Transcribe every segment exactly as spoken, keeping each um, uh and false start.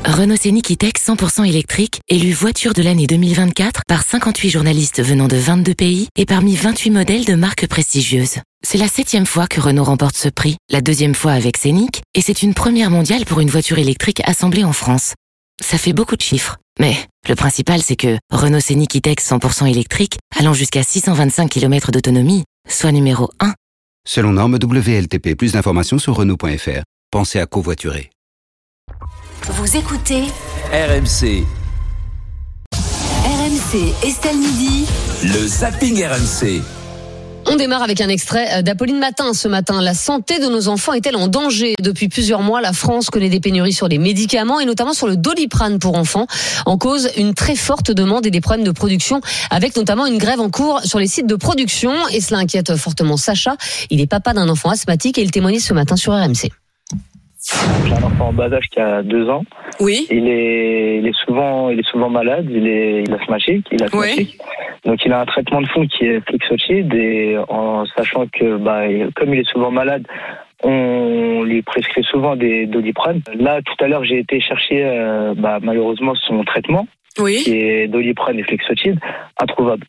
Renault Scénic E-Tech cent pour cent électrique, élu voiture de l'année deux mille vingt-quatre par cinquante-huit journalistes venant de vingt-deux pays et parmi vingt-huit modèles de marques prestigieuses. C'est la septième fois que Renault remporte ce prix, la deuxième fois avec Scénic, et c'est une première mondiale pour une voiture électrique assemblée en France. Ça fait beaucoup de chiffres, mais le principal c'est que Renault Scénic E-Tech cent pour cent électrique, allant jusqu'à six cent vingt-cinq kilomètres d'autonomie, soit numéro un. Selon norme W L T P, plus d'informations sur Renault point F R. Pensez à covoiturer. Vous écoutez R M C. R M C Estelle Midi. Le zapping R M C. On démarre avec un extrait d'Apolline Matin ce matin. La santé de nos enfants est-elle en danger ? Depuis plusieurs mois, la France connaît des pénuries sur les médicaments et notamment sur le Doliprane pour enfants. En cause, une très forte demande et des problèmes de production avec notamment une grève en cours sur les sites de production. Et cela inquiète fortement Sacha. Il est papa d'un enfant asthmatique et il témoignait ce matin sur R M C. J'ai un enfant en bas âge qui a deux ans. Oui. Il est, il est souvent, il est souvent malade. Il est, il est asthmatique. Il est asthmatique. Oui. Donc il a un traitement de fond qui est Flixotide et en sachant que, bah, comme il est souvent malade, on lui prescrit souvent des Doliprane. Là, tout à l'heure, j'ai été chercher, euh, bah, malheureusement, son traitement, oui. qui est Doliprane et Flixotide, introuvable.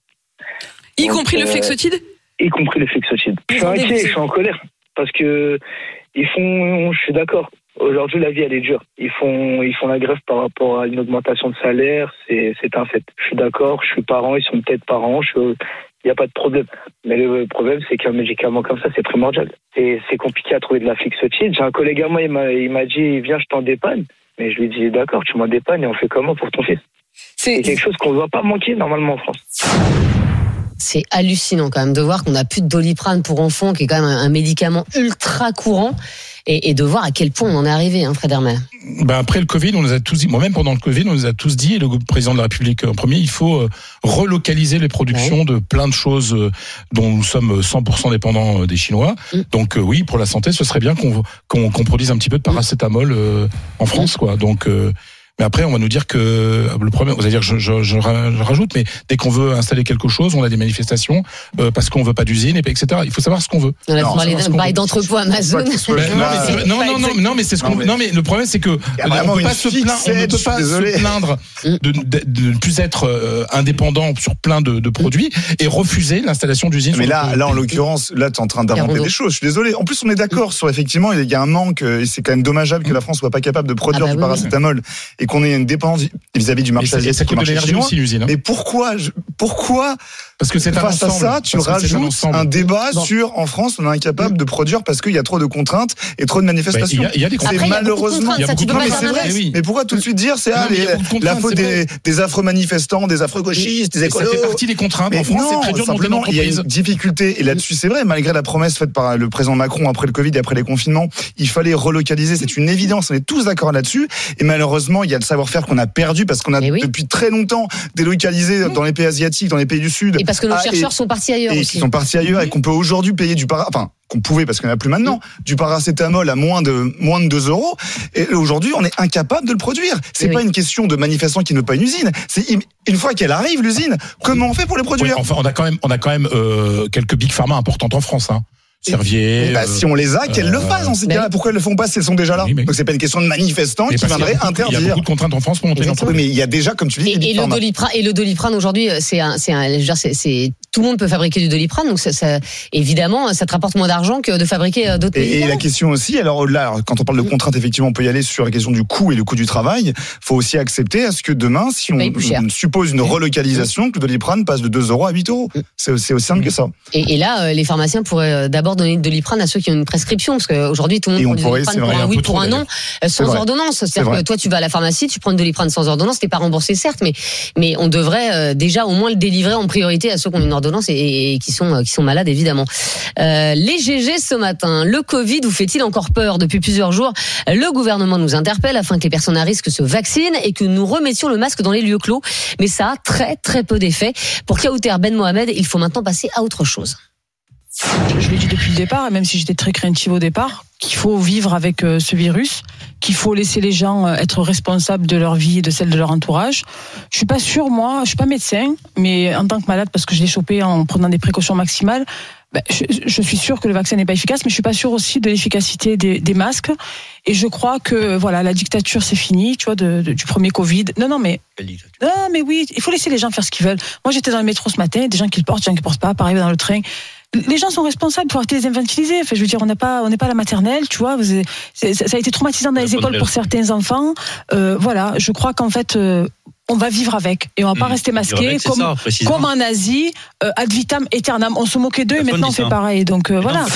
Y Donc, compris euh, le Flixotide ? Y compris le Flixotide. Je suis inquiet, je suis en colère parce que ils font, je suis d'accord. Aujourd'hui, la vie, elle est dure. Ils font, ils font la grève par rapport à une augmentation de salaire. C'est, c'est un fait. Je suis d'accord. Je suis parent. Ils sont peut-être parents. Il n'y a pas de problème. Mais le problème, c'est qu'un médicament comme ça, c'est primordial. Et c'est compliqué à trouver de la Flixotide. J'ai un collègue à moi, il m'a, il m'a dit, viens, je t'en dépanne. Mais je lui dis, d'accord, tu m'en dépannes et on fait comment pour ton fils? C'est, c'est quelque chose qu'on ne doit pas manquer normalement en France. C'est hallucinant quand même de voir qu'on n'a plus de Doliprane pour enfants, qui est quand même un médicament ultra courant, et, et de voir à quel point on en est arrivé, hein, Fred Hermel. Ben après le Covid, on nous a tous dit, moi-même pendant le Covid, on nous a tous dit, et le président de la République en premier, il faut euh, relocaliser les productions ouais. de plein de choses euh, dont nous sommes cent pour cent dépendants euh, des Chinois. Mm. Donc euh, oui, pour la santé, ce serait bien qu'on, qu'on, qu'on produise un petit peu de paracétamol euh, en France, mm. quoi. Donc euh, mais après, on va nous dire que le problème, vous allez dire, je, je, je rajoute, mais dès qu'on veut installer quelque chose, on a des manifestations euh, parce qu'on veut pas d'usine, et et cetera. Il faut savoir ce qu'on veut. On a parlé d'un bail d'entrepôt Amazon. Non, non, non, non, mais c'est ce qu'on veut. Non, mais le problème, c'est que on peut pas se plaindre, on ne peut pas se plaindre de, de, de ne plus être euh, indépendant sur plein de, de produits et refuser l'installation d'usines. Mais là, là, en l'occurrence, là, tu es en train d'inventer des choses. Je suis désolé. En plus, on est d'accord sur effectivement, il y a un manque et c'est quand même dommageable que la France soit pas capable de produire ah bah du oui, paracétamol. Et qu'on ait une dépendance vis-à-vis du marché asiatique. Ça coûte de l'énergie aussi, l'usine. Hein. Mais pourquoi, pourquoi, parce que c'est face à ça, tu rajoutes un, un débat bon. sur, en France, on est incapable de produire parce qu'il y a trop de contraintes et trop de manifestations. Bah, il y a, il y a des c'est Après, malheureusement. Il y a beaucoup de contraintes. Mais c'est vrai. Oui. Mais pourquoi tout de suite dire c'est ah, les, la faute des, des affreux manifestants, des affreux gauchistes, des écolos. Ça fait partie des contraintes. Mais en France, non, c'est très dur de monter une entreprise. Il y a une difficulté. Et là-dessus, c'est vrai, malgré la promesse faite par le président Macron après le Covid et après les confinements, il fallait relocaliser. C'est une évidence. On est tous d'accord là-dessus. Et malheureusement, il y a le savoir-faire qu'on a perdu parce qu'on a oui. depuis très longtemps délocalisé mmh. dans les pays asiatiques, dans les pays du Sud. Et parce que nos ah, chercheurs et, sont partis ailleurs et aussi. Qui sont partis ailleurs mmh. et qu'on peut aujourd'hui payer du para, enfin qu'on pouvait parce qu'il n'y en a plus maintenant, mmh. du paracétamol à moins de moins de deux euros. Et aujourd'hui, on est incapable de le produire. C'est oui. pas une question de manifestants qui ne veulent pas une usine. C'est une fois qu'elle arrive l'usine, comment on fait pour les produire? Oui, enfin, on a quand même on a quand même euh, quelques big pharma importantes en France, hein. Servier. Bah, euh, si on les a, qu'elles euh, le fassent en ces cas-là. Pourquoi elles le font pas si elles sont déjà là? Oui, mais... Donc c'est pas une question de manifestants qui viendraient interdire. Il y a beaucoup de contraintes en France pour monter une entreprise. Mais il y a déjà, comme tu dis, et, et le Doliprane, et le Doliprane aujourd'hui, c'est un, c'est un, je veux dire, c'est, c'est tout le monde peut fabriquer du Doliprane, donc ça, ça, évidemment, ça te rapporte moins d'argent que de fabriquer d'autres médicaments. Et, et la question aussi, alors là, quand on parle de contraintes, effectivement, on peut y aller sur la question du coût et le coût du travail. Faut aussi accepter à ce que demain, si on, on suppose une relocalisation, que le Doliprane passe de deux euros à huit euros. C'est, c'est aussi simple que ça. Et, et là, les pharmaciens pourraient d'abord donner du Doliprane à ceux qui ont une prescription, parce qu'aujourd'hui tout le monde prend du Doliprane pour un oui, pour un non, sans ordonnance. C'est-à-dire que toi tu vas à la pharmacie, tu prends du Doliprane sans ordonnance, t'es pas remboursé certes, mais mais on devrait déjà au moins le délivrer en priorité à ceux qui ont une ordonnance et, et qui sont qui sont malades évidemment. Euh, les G G ce matin, le Covid vous fait-il encore peur? Depuis plusieurs jours, le gouvernement nous interpelle afin que les personnes à risque se vaccinent et que nous remettions le masque dans les lieux clos, mais ça a très très peu d'effet. Pour Kauter Ben Mohamed, il faut maintenant passer à autre chose. Je l'ai dit depuis le départ, même si j'étais très craintive au départ, qu'il faut vivre avec ce virus, qu'il faut laisser les gens être responsables de leur vie et de celle de leur entourage. Je suis pas sûre, moi, je suis pas médecin, mais en tant que malade, parce que je l'ai chopé en prenant des précautions maximales, Ben, je, je suis sûre que le vaccin n'est pas efficace, mais je suis pas sûre aussi de l'efficacité des, des masques. Et je crois que voilà, la dictature c'est fini, tu vois, de, de, du premier Covid. Non, non, mais non, mais oui, il faut laisser les gens faire ce qu'ils veulent. Moi, j'étais dans le métro ce matin, des gens qui le portent, des gens qui le portent pas. Pareil dans le train. Les gens sont responsables pour arrêter les infantiliser. Enfin, je veux dire, on n'est pas, on n'est pas à la maternelle, tu vois. C'est, c'est, ça a été traumatisant dans les écoles pour certains enfants. Euh, voilà, je crois qu'en fait. Euh, on va vivre avec et on va pas mmh, rester masqué comme, ça, comme en Asie, euh, ad vitam aeternam. On se moquait d'eux et maintenant on fait pareil. Donc euh, voilà.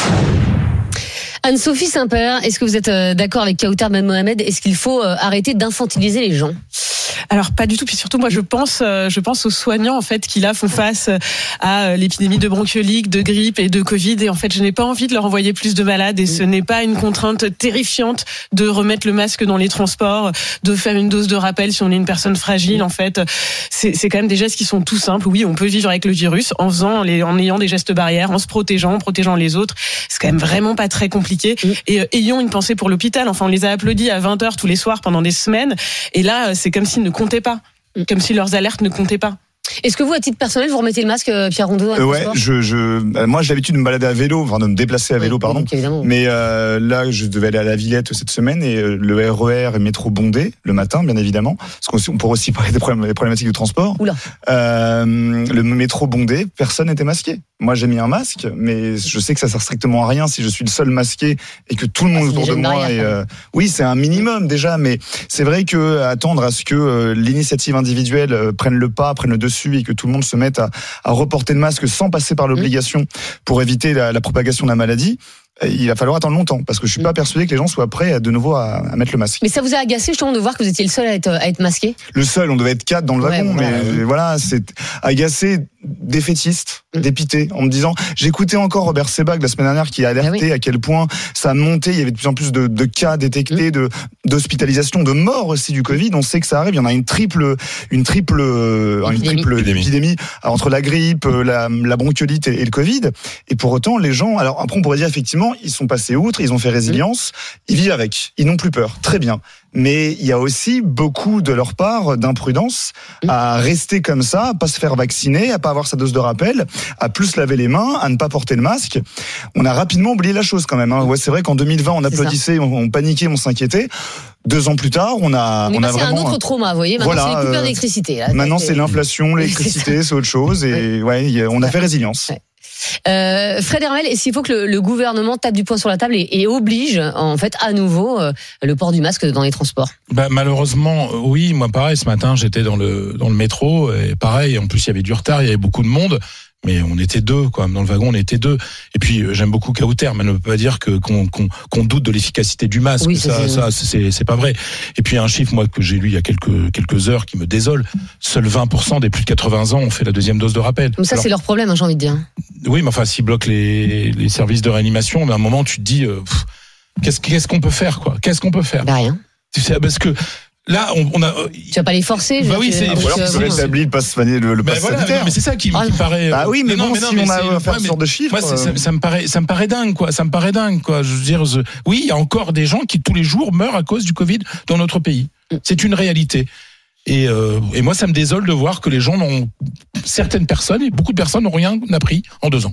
Anne-Sophie Saint-Père, est-ce que vous êtes d'accord avec Kautar Ben Mohamed? Est-ce qu'il faut arrêter d'infantiliser les gens? Alors pas du tout, puis surtout moi je pense, je pense aux soignants en fait qui là font face à l'épidémie de bronchiolite, de grippe et de Covid et en fait je n'ai pas envie de leur envoyer plus de malades et ce n'est pas une contrainte terrifiante de remettre le masque dans les transports, de faire une dose de rappel si on est une personne fragile en fait. C'est, c'est quand même des gestes qui sont tout simples. Oui, on peut vivre avec le virus en faisant les, en ayant des gestes barrières, en se protégeant, en protégeant les autres. C'est quand même vraiment pas très compliqué. Et euh, ayons une pensée pour l'hôpital. Enfin, on les a applaudis à vingt heures tous les soirs pendant des semaines et là c'est comme s'ils ne comptaient pas, comme si leurs alertes ne comptaient pas. Est-ce que vous, à titre personnel, vous remettez le masque, Pierre Rondeau? euh, Ouais, je, je, moi j'ai l'habitude de me balader à vélo, enfin de me déplacer à vélo, oui, pardon. Donc, mais euh, là, je devais aller à la Villette cette semaine et euh, le R E R et métro bondé le matin, bien évidemment, parce qu'on pourrait aussi parler des, problèmes, des problématiques de transport. Oula. Euh, le métro bondé, personne n'était masqué. Moi, j'ai mis un masque, mais je sais que ça sert strictement à rien si je suis le seul masqué et que tout le monde ah, autour de moi est. Euh, oui, c'est un minimum déjà, mais c'est vrai que attendre à ce que euh, l'initiative individuelle euh, prenne le pas, prenne le dessus et que tout le monde se mette à, à reporter le masque sans passer par l'obligation pour éviter la, la propagation de la maladie. Il va falloir attendre longtemps parce que je suis pas persuadé que les gens soient prêts à, de nouveau à, à mettre le masque. Mais ça vous a agacé justement de voir que vous étiez le seul à être, à être masqué? Le seul, on devait être quatre dans le wagon, ouais, voilà. mais voilà, c'est agacé, défaitiste, mmh. dépité, en me disant, j'écoutais encore Robert Sebag la semaine dernière qui a alerté ah oui. à quel point ça montait, il y avait de plus en plus de, de cas détectés, mmh. de d'hospitalisation, de morts aussi du Covid. On sait que ça arrive, il y en a une triple, une triple, épidémie. une triple épidémie, épidémie entre la grippe, la, la bronchiolite et, et le Covid. Et pour autant, les gens, alors après on pourrait dire effectivement, ils sont passés outre, ils ont fait résilience, ils vivent avec, ils n'ont plus peur, très bien. Mais il y a aussi beaucoup de leur part d'imprudence à rester comme ça, à pas se faire vacciner, à pas avoir sa dose de rappel, à plus laver les mains, à ne pas porter le masque. On a rapidement oublié la chose quand même. Hein. Ouais, c'est vrai qu'en deux mille vingt, on applaudissait, on, on paniquait, on s'inquiétait. Deux ans plus tard, on a, on, on est a vraiment un autre trauma. Vous voyez, maintenant voilà, c'est les coupures d'électricité. Là. Maintenant c'est l'inflation, l'électricité, c'est autre chose. Et ouais, on a fait résilience. Ouais. Euh, Fred Hermel, est-ce qu'il faut que le, le gouvernement tape du poing sur la table et, et oblige en fait à nouveau euh, le port du masque dans les transports? Bah, malheureusement, oui. Moi, pareil. Ce matin, j'étais dans le dans le métro et pareil. En plus, il y avait du retard, il y avait beaucoup de monde. Mais on était deux, quoi. Dans le wagon, on était deux. Et puis, j'aime beaucoup Kauter, mais ne veut pas dire que qu'on, qu'on, qu'on doute de l'efficacité du masque. Oui, ça, ça, c'est, c'est pas vrai. Et puis, un chiffre, moi, que j'ai lu il y a quelques quelques heures, qui me désole. Seuls vingt pour cent des plus de quatre-vingts ans ont fait la deuxième dose de rappel. Donc ça, alors, c'est leur problème, hein, j'ai envie de dire. Oui, mais enfin, s'ils bloquent les les services de réanimation, mais à un moment, tu te dis, euh, pff, qu'est-ce qu'est-ce qu'on peut faire, quoi? Qu'est-ce qu'on peut faire? Bah, rien. Tu sais, parce que. Là, on, on a. Tu vas pas les forcer. Bah oui, c'est. Ou alors tu rétablis le pass, le, le pass voilà, sanitaire. Mais c'est ça qui, qui paraît. Ah oui, mais non, bon, mais non, si mais on a à faire ce genre de chiffres. Moi, ça, ça me paraît, ça me paraît dingue, quoi. Ça me paraît dingue, quoi. Je veux dire, je, oui, il y a encore des gens qui tous les jours meurent à cause du Covid dans notre pays. C'est une réalité. Et, euh, et moi, ça me désole de voir que les gens n'ont, certaines personnes et beaucoup de personnes n'ont rien appris en deux ans.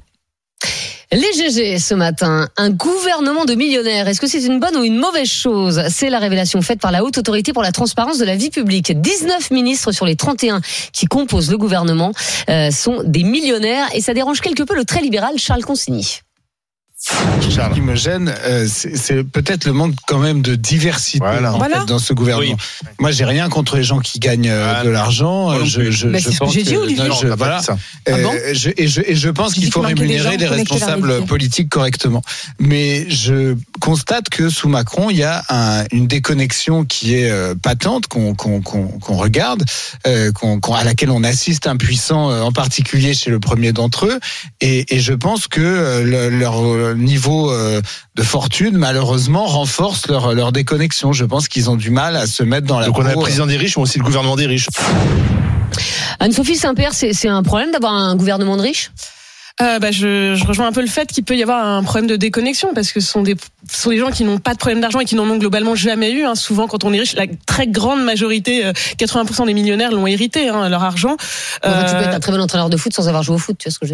Les G G ce matin, un gouvernement de millionnaires, est-ce que c'est une bonne ou une mauvaise chose? C'est la révélation faite par la Haute Autorité pour la transparence de la vie publique. dix-neuf ministres sur les trente et un qui composent le gouvernement euh, sont des millionnaires et ça dérange quelque peu le très libéral Charles Consigny. Ce qui me gêne, euh, c'est, c'est peut-être le manque quand même de diversité voilà. en voilà. fait, dans ce gouvernement. Oui. Moi, j'ai rien contre les gens qui gagnent euh, ah, de l'argent. Euh, je, je, bah, je c'est pense ce que j'ai dit, Olivier. Non, je, voilà. Ah bon euh, je, et, je, et je pense qu'il faut rémunérer les responsables politiques correctement. Mais je constate que sous Macron, il y a un, une déconnexion qui est euh, patente, qu'on, qu'on, qu'on, qu'on regarde, euh, qu'on, qu'on, à laquelle on assiste impuissant, euh, en particulier chez le premier d'entre eux. Et, et je pense que euh, le, leur niveau euh, de fortune, malheureusement, renforce leur, leur déconnexion. Je pense qu'ils ont du mal à se mettre dans la... Donc on a le président des riches, mais aussi le gouvernement des riches. Anne-Sophie Saint-Père, c'est, c'est un problème d'avoir un gouvernement de riches ? Euh, bah, je, je rejoins un peu le fait qu'il peut y avoir un problème de déconnexion parce que ce sont des, ce sont des gens qui n'ont pas de problème d'argent et qui n'en ont globalement jamais eu. Hein. Souvent, quand on est riche, la très grande majorité, quatre-vingts pour cent des millionnaires l'ont hérité, hein, leur argent. Euh... Tu peux être un très bon entraîneur de foot sans avoir joué au foot, tu vois ce que je veux dire ?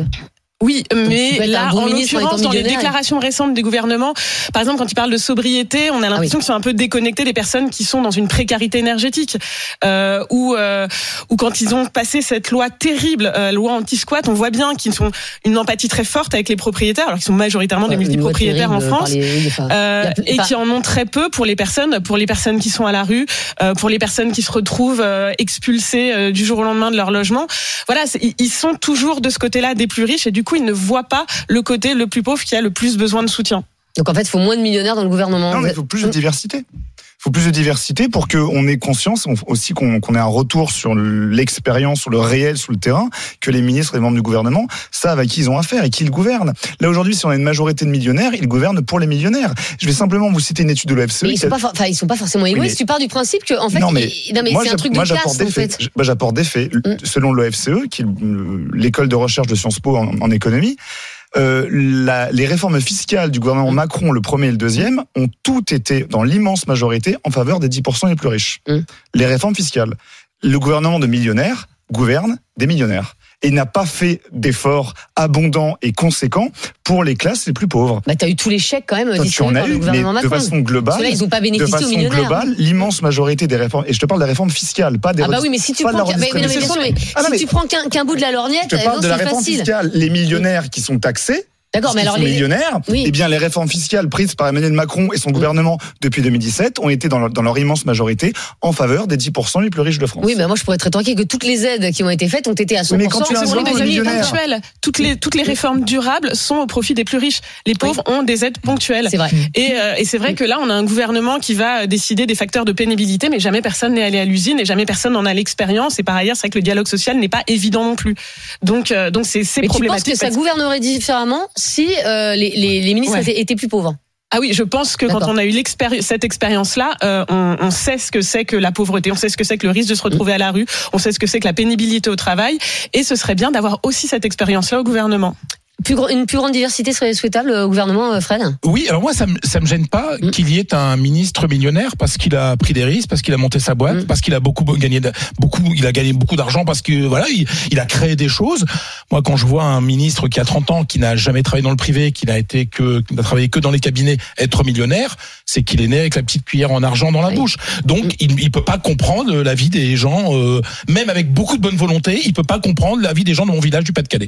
Oui, mais là, en l'occurrence, dans les déclarations récentes du gouvernement, par exemple, quand ils parlent de sobriété, on a l'impression ah oui. qu'ils sont un peu déconnectés des personnes qui sont dans une précarité énergétique. Euh, ou, euh, ou quand ils ont passé cette loi terrible, euh, loi anti-squat, on voit bien qu'ils ont une empathie très forte avec les propriétaires, alors qu'ils sont majoritairement des multipropriétaires en France, les, enfin, euh, et qui en ont très peu pour les personnes, pour les personnes qui sont à la rue, euh, pour les personnes qui se retrouvent euh, expulsées euh, du jour au lendemain de leur logement. Voilà, ils sont toujours de ce côté-là des plus riches, et du coup, ils ne voient pas le côté le plus pauvre qui a le plus besoin de soutien. Donc en fait, il faut moins de millionnaires dans le gouvernement. Non, mais il faut plus de diversité. Il faut plus de diversité pour qu'on ait conscience aussi qu'on, qu'on ait un retour sur l'expérience, sur le réel, sur le terrain, que les ministres et les membres du gouvernement savent à qui ils ont affaire et qui ils gouvernent. Là aujourd'hui, si on a une majorité de millionnaires, ils gouvernent pour les millionnaires. Je vais simplement vous citer une étude de l'O F C E. Mais ils sont pas, enfin, ils sont pas forcément égoïstes. Mais... Tu pars du principe que, en fait, non mais, il... non, mais moi, c'est un truc de moi, classe, des en faits. fait. Moi, j'apporte des faits. Mm. Selon l'O F C E, qui est l'école de recherche de Sciences Po en, en économie, Euh, la, les réformes fiscales du gouvernement Macron, le premier et le deuxième, ont toutes été, dans l'immense majorité, en faveur des dix pour cent les plus riches. Mmh. Les réformes fiscales. Le gouvernement de millionnaires gouverne des millionnaires. Et n'a pas fait d'efforts abondants et conséquents pour les classes les plus pauvres. Bah, t'as eu tous les chèques quand même distribués par le gouvernement Macron. De façon globale, là, ils ont pas bénéficié de façon aux millionnaires. globale, l'immense majorité des réformes, et je te parle des réformes fiscales, pas des. Ah bah oui, mais si tu prends, qu'un, mais, mais, mais, mais, ah, si mais, tu prends qu'un, qu'un bout de la lorgnette, je te parle non, de la c'est réforme facile. fiscale. Les millionnaires qui sont taxés. D'accord, mais alors les les millionnaires, oui. eh bien les réformes fiscales prises par Emmanuel Macron et son mmh. gouvernement depuis deux mille dix-sept ont été dans leur, dans leur immense majorité en faveur des dix pour cent les plus riches de France. Oui, mais moi je pourrais être tranquille que toutes les aides qui ont été faites ont été à cent pour cent. Mais quand tu as pour les aides ponctuelles, toutes les toutes les réformes durables sont au profit des plus riches. Les pauvres oui. ont des aides ponctuelles. C'est vrai. Et euh, et c'est vrai que là on a un gouvernement qui va décider des facteurs de pénibilité, mais jamais personne n'est allé à l'usine et jamais personne n'en a l'expérience. Et par ailleurs, c'est vrai que le dialogue social n'est pas évident non plus. Donc euh, donc c'est c'est mais problématique. Tu penses que ça gouvernerait différemment si euh, Les, les, les ministres ouais. étaient, étaient plus pauvres? Ah oui, je pense que D'accord. quand on a eu l'expéri- cette expérience-là, euh, on, on sait ce que c'est que la pauvreté, on sait ce que c'est que le risque de se retrouver mmh. à la rue, on sait ce que c'est que la pénibilité au travail, et ce serait bien d'avoir aussi cette expérience-là au gouvernement. Plus gr- une plus grande diversité serait souhaitable au gouvernement, Fred ? Oui, alors moi, ça me, ça me gêne pas mmh. qu'il y ait un ministre millionnaire parce qu'il a pris des risques, parce qu'il a monté sa boîte, mmh. parce qu'il a beaucoup gagné, beaucoup, il a gagné beaucoup d'argent, parce que voilà, il, il a créé des choses. Moi, quand je vois un ministre qui a trente ans, qui n'a jamais travaillé dans le privé, qui n'a été que, qui n'a travaillé que dans les cabinets, être millionnaire, c'est qu'il est né avec la petite cuillère en argent dans la oui. bouche. Donc, mmh. il, il peut pas comprendre la vie des gens, euh, même avec beaucoup de bonne volonté, il peut pas comprendre la vie des gens de mon village du Pas-de-Calais.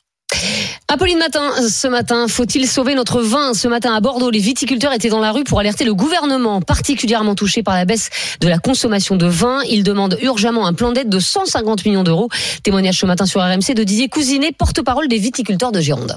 Apolline Matin, ce matin, faut-il sauver notre vin ? Ce matin à Bordeaux, les viticulteurs étaient dans la rue pour alerter le gouvernement, particulièrement touché par la baisse de la consommation de vin. Ils demandent urgemment un plan d'aide de cent cinquante millions d'euros. Témoignage ce matin sur R M C de Didier Cousinet, porte-parole des viticulteurs de Gironde.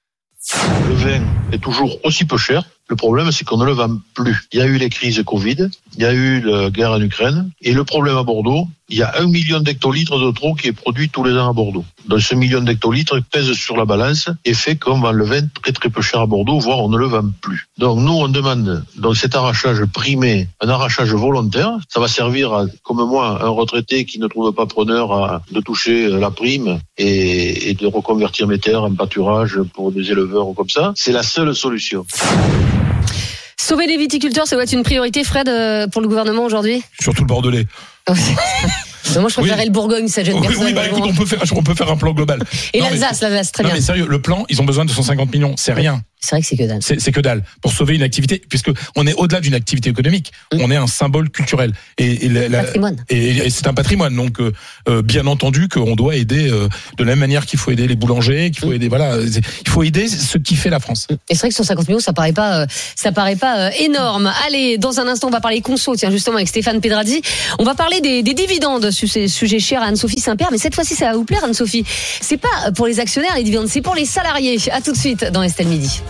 Le vin est toujours aussi peu cher. Le problème, c'est qu'on ne le vend plus. Il y a eu les crises Covid, il y a eu la guerre en Ukraine, et le problème à Bordeaux, il y a un million d'hectolitres de trop qui est produit tous les ans à Bordeaux. Donc ce million d'hectolitres pèse sur la balance et fait qu'on vend le vin très très peu cher à Bordeaux, voire on ne le vend plus. Donc nous, on demande donc cet arrachage primé, un arrachage volontaire. Ça va servir, à, comme moi, un retraité qui ne trouve pas preneur à, de toucher la prime et, et de reconvertir mes terres en pâturage pour des éleveurs ou comme ça. C'est la seule solution. Sauver les viticulteurs, ça doit être une priorité, Fred, pour le gouvernement aujourd'hui ? Surtout le Bordelais. Moi, je préférais oui. le Bourgogne, ça gêne oui, personne. Oui, bah écoute, on peut faire, on peut faire un plan global. Et non, l'Alsace, mais, l'Alsace, très non, bien. Mais sérieux, le plan, ils ont besoin de cent cinquante millions, c'est rien. C'est vrai que c'est que dalle. C'est, c'est que dalle. Pour sauver une activité, puisque on est au-delà d'une activité économique, mmh. on est un symbole culturel. Et, et, la, la, patrimoine. Et, et c'est un patrimoine. Donc, euh, bien entendu qu'on doit aider euh, de la même manière qu'il faut aider les boulangers, qu'il faut mmh. aider, voilà, il faut aider ce qui fait la France. Et c'est vrai que cent cinquante millions, ça paraît pas, euh, ça paraît pas euh, énorme. Allez, dans un instant, on va parler conso, tiens, justement, avec Stéphane Pedradi. On va parler des, des dividendes, sur ces sujets chers à Anne-Sophie Saint-Père, mais cette fois-ci, ça va vous plaire, Anne-Sophie. C'est pas pour les actionnaires, les dividendes, c'est pour les salariés. À tout de suite dans Estelle Midi.